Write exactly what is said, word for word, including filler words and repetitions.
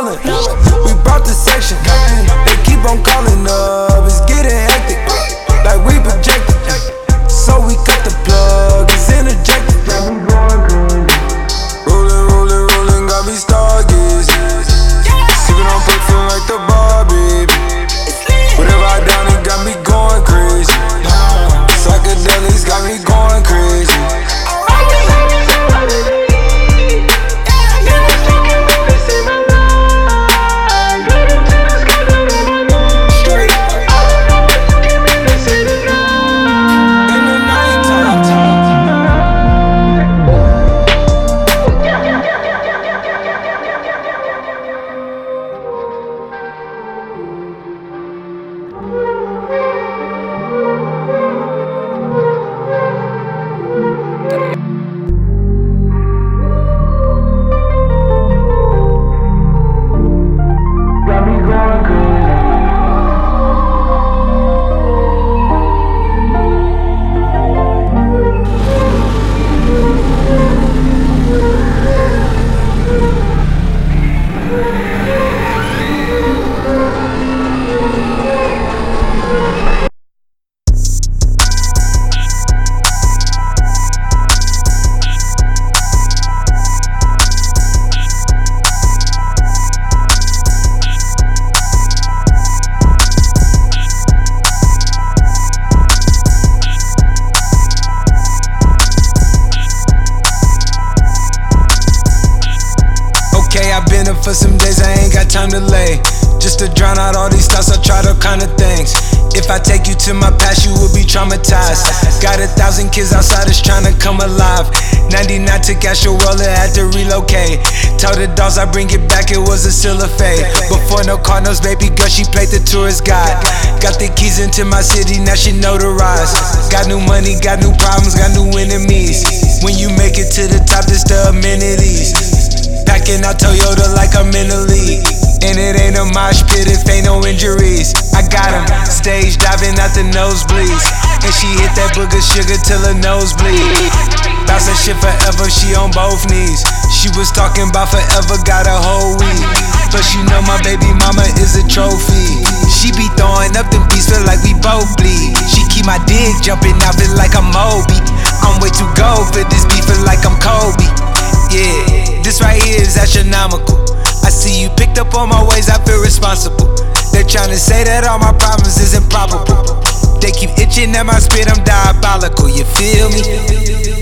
rolling. We brought the section. They keep on calling up. It's getting hectic, like we projected. So we cut the plug. It's interjected. Got me going crazy. Rolling, rolling, rolling. Got me stargazing. Sipping on perk, feeling like the bar, baby. Whatever I down, it got me going crazy. Psychedelics got me going crazy. For some days I ain't got time to lay. Just to drown out all these thoughts, I tried all kind of things. If I take you to my past, you will be traumatized. Got a thousand kids outside that's trying to come alive. ninety-nine took Astro World, I had to relocate. Tell the dogs I bring it back, it was a still a fade. Before no car knows, baby girl, she played the tourist guide. Got the keys into my city, now she notarized. Got new money, got new problems, got new enemies. When you make it to the top, it's the amenities. Packing out Toyota like I'm in the league. And it ain't a mosh pit if ain't no injuries. I got him, stage diving out the nosebleeds. And she hit that booger sugar till her nose bleed. Bouncing shit forever, she on both knees. She was talking about forever, got a whole week. Plus you know my baby mama is a trophy. She be throwing up them beats, feel like we both bleed. She keep my dick jumping out, feel like I'm Moby. I'm way too gold for this beat, feel like I'm Kobe. Yeah, this right here is astronomical. I see you picked up on my ways, I feel responsible. They're trying to say that all my problems is improbable. They keep itching at my spit, I'm diabolical, you feel me?